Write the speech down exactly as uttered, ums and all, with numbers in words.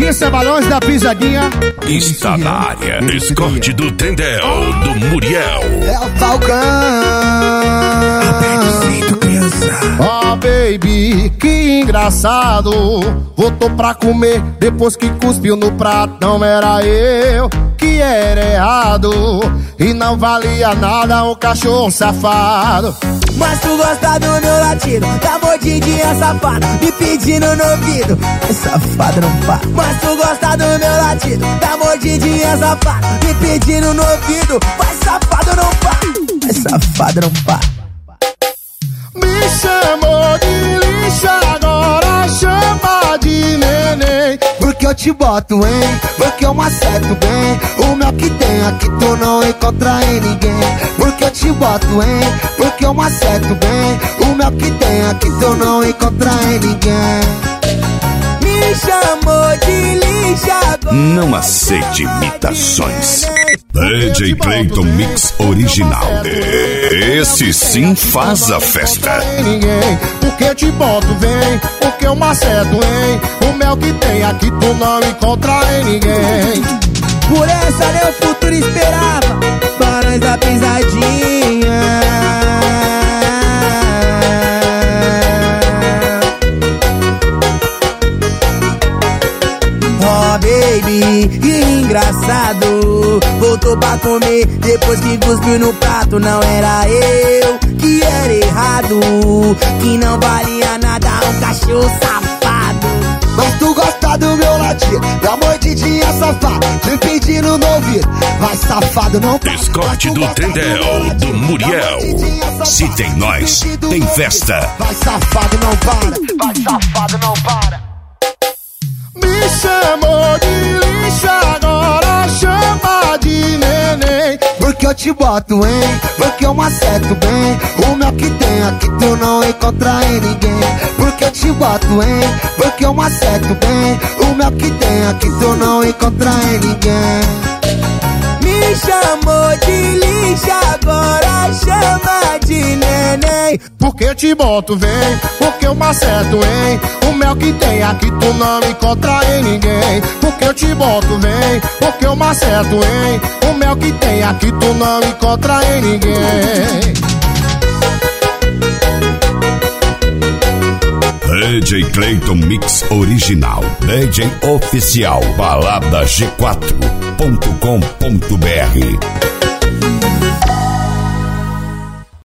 Isso é Balões da Pisadinha. Está na área. Escorte do Tendel, do Muriel. É o Falcão. Aperto criança. Oh baby, que engraçado. Voltou pra comer depois que cuspiu no prato. Não era eu que era errado e não valia nada um cachorro safado. Mas tu gosta do meu latido, da mordidinha safada, me pedindo no ouvido. Mas safado não para. Mas tu gosta do meu latido, da mordidinha safada, me pedindo no ouvido. Mas safado não para. Mas safado não para. Me chamou de lixo, agora chama de neném. Porque eu te boto, hein? Porque eu maceto bem o mel que tem aqui tu não encontra em ninguém. Porque eu te boto, hein? Porque eu maceto bem o mel que tem aqui tu não encontra em ninguém. Me chamou de lixo agora. Não aceite imitações. D J Clayton Mix Original. Esse sim faz a festa. Porque eu te boto, vem, porque eu maceto, hein? O mel que tem aqui tu não encontra em ninguém. Por essa meu futuro esperava Barões da Pisadinha. Oh baby, que engraçado. Voltou pra comer depois que cuspiu no prato. Não era eu que era errado, que não valia nada um cachorro safado. Mas tu gosta do meu latir, da mordidinha safada, te pedindo no ouvido. Vai safado não para. Escorte do Tendel, do Muriel. Se tem nós, tem festa. Vai safado não para. Vai safado não para. Me chamou de lixo, agora chama de neném. Porque eu te boto, hein? Porque eu maceto bem o mel que tem aqui tu não encontra em ninguém. Porque eu te boto, hein? Porque eu maceto bem o mel que tem aqui tu não encontra em ninguém. Me chamou de lixo, agora chama de neném. Porque eu te boto, vem, porque eu maceto, hein? O mel que tem aqui tu não encontra em ninguém. Porque eu te boto, vem, porque eu maceto, hein? O mel que tem aqui tu não encontra em ninguém. D J Clayton Mix Original. D J Oficial. balada g quatro ponto com ponto b r